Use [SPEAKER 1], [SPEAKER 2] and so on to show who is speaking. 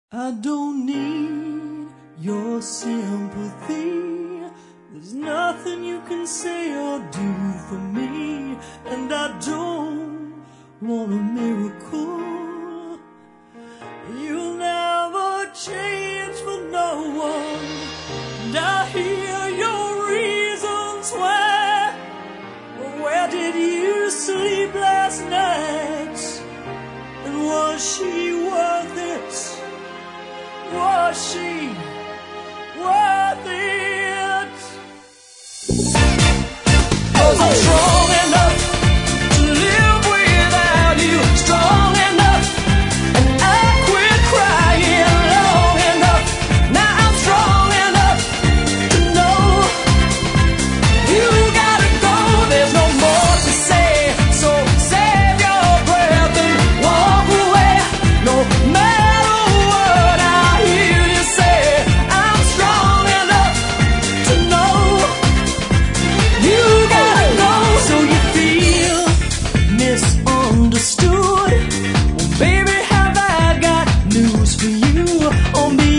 [SPEAKER 1] I don't need your sympathy. There's nothing you can say or do for me. And I don't want a miracle. You'll never change for no one. And I hear your reasons why. Well, where did you sleep last night? And was she worth it? Was she worth it? 'Cause I'm strong enough to live without you. Strong enough, and I quit crying long enough. Now I'm strong enough to know you gotta go. There's no more to say, so save your breath and walk away. No matter what I hear you say, I'm strong enough to know you gotta go. So you feel misunderstood? Well, baby, have I got news for you? On the